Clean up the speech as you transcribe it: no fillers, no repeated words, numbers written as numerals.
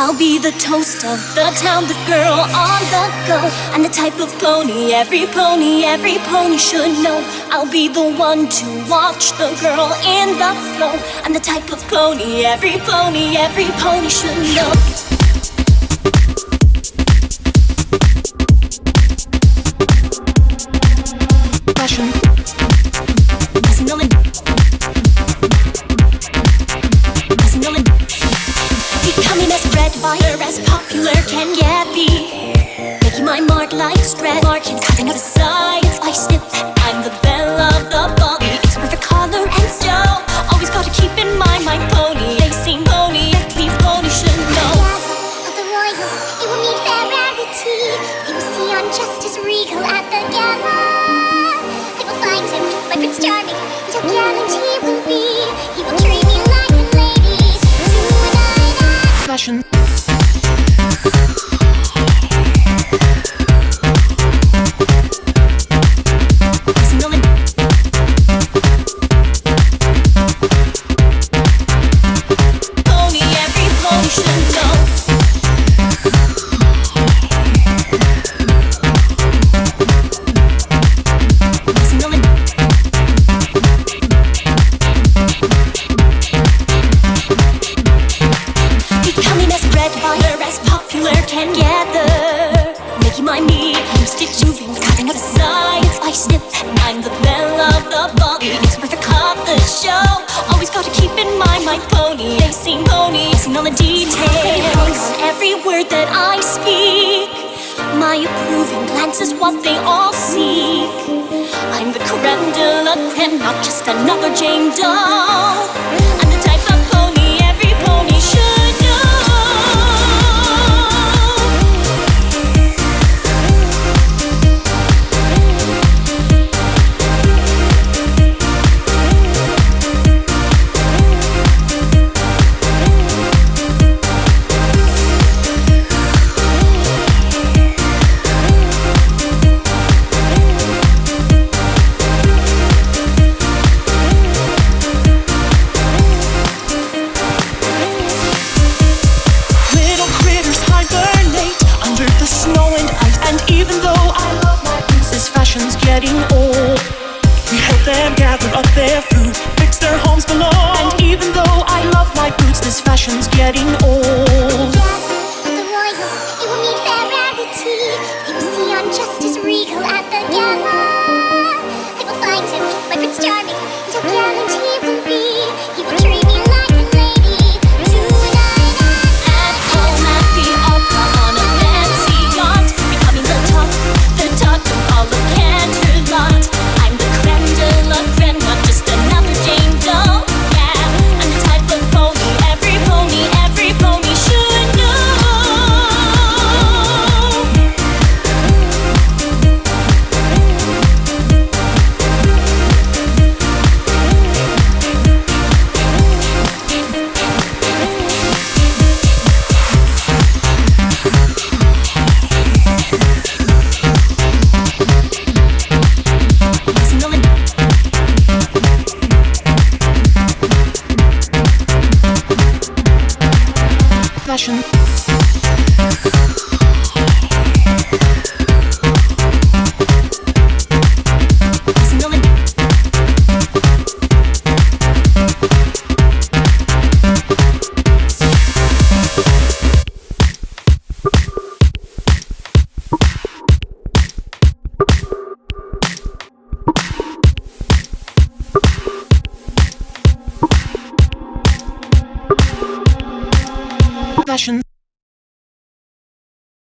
I'll be the toast of the town, the girl on the go. I'm the type of pony every pony should know. I'll be the one to watch the girl in the flow. I'm the type of pony every pony should know. Fashion, becoming as bred fire as popular can get me. Making my mark like spread, marking, cutting out a side. I snip, I'm the belle of the ball. It's perfect color and style. Always gotta keep in mind my pony. They sing pony, every pony should know. Of the royals, it will mean fair rarity. They will see on Justice Regal at the gala. They will find him, my Prince Charming, and how gallant he will be. He will treat me like a lady. Tonight I Fashion. Can gather, making my meat, stick moving, cutting out a side. I snip, I'm the belle of the ball. It's perfect of the show. Always gotta keep in mind my pony. They sing pony, sing all the details. Every word that I speak, my approving glance is what they all seek. I'm the creme de la creme, not just another Jane doll. I'm the type of pony every pony should know. Getting old, we help them gather up their food, fix their homes below. And even though I love my boots, this fashion's getting old. of the royals, it will mean fair rarity. They will see on Justice Regal at the gala. They will find him, my Prince Charming, and how gallant he will be. He will treat me like a lady. Tonight At home at the opera on a fancy yacht, becoming the talk of all of Canterlot. I'm the creme de la creme, not just another Jane doll. Yeah, I'm the type of pony every pony should know. Fashion. Fashion.